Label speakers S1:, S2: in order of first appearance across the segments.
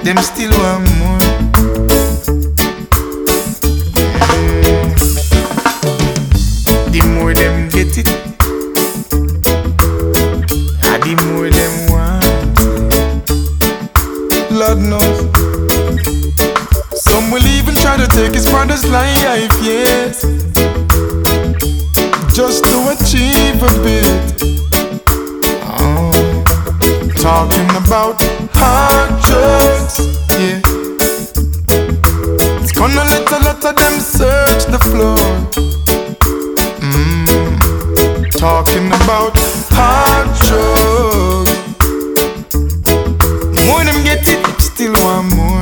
S1: them still want more. The more them get it, the more them want. Lord knows. Some will even try to take his brother's life, yes, just to achieve a bit. Talking about hard drugs, yeah. It's gonna let a lot of them search the floor. Talking about hard drugs. The more them get it, them still want more.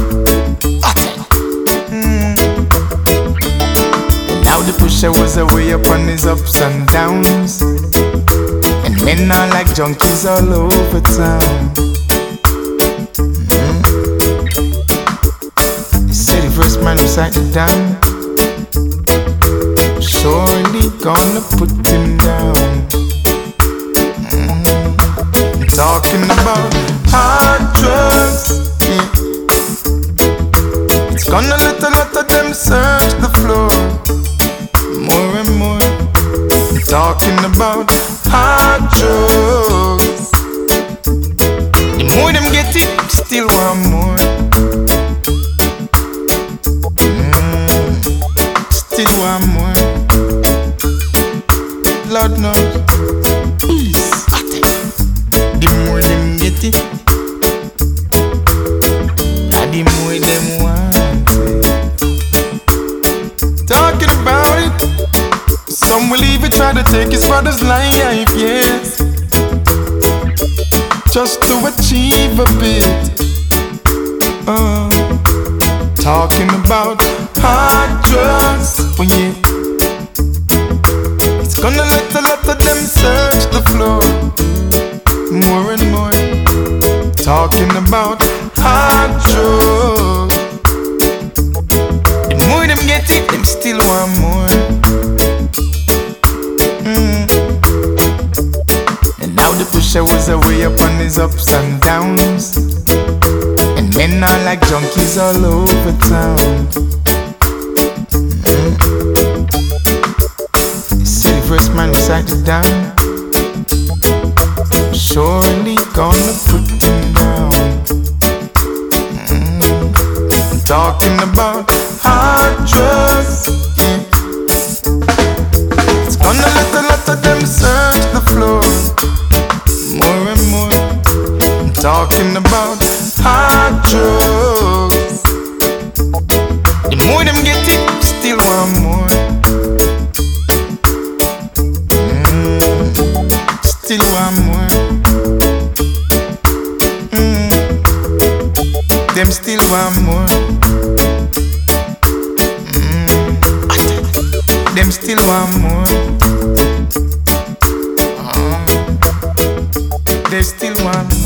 S1: Now the pusher was away upon his ups and downs, and men are like junkies all over town. They say the first man who signed it down, surely gonna put him down. Talking about hard drugs, yeah. It's gonna let a lot of them search the floor more and more. Talking about hard drugs. The more them get it, still want more. Still want more. Lord knows. The more them get it, the more them want it. Talking about it. Some will even try to take his brother's life, yes, just to achieve a bit. Talking about hard drugs, oh yeah. It's gonna let a lot of them search the floor more and more. Talking about hard drugs. The more them get it, them still want more. And now the pusher was away upon his ups and downs, and men are like junkies all over town. See the first man who signed it down, surely gonna put him down. Talking about hard drugs, yeah. It's gonna let a lot of them search the floor more and more. Talking about hard drugs. The more them get it, still want more. Still want more. Them still want more. Them still want more. They still want more.